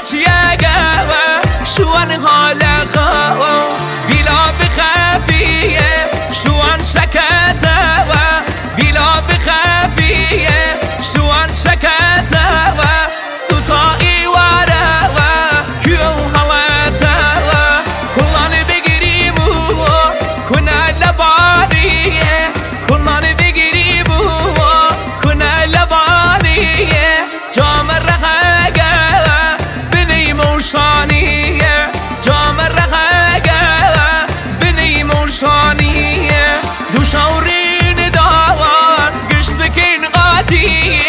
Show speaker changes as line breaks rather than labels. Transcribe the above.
شوان حال خوا بلا بخفیه شوان شکته و بلا بخفیه شوان شکته و ستایی واره و کیو حالته و کلان بگیریم و کنه لبانیه کلان بگیریم و کنه لبانیه جام رقه بنی موشانی دو شورین داوان گشت بکن قاتی